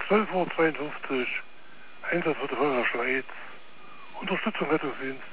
12:52 Uhr, Einsatz für Feuer Schweiz, Unterstützung Rettungsdienst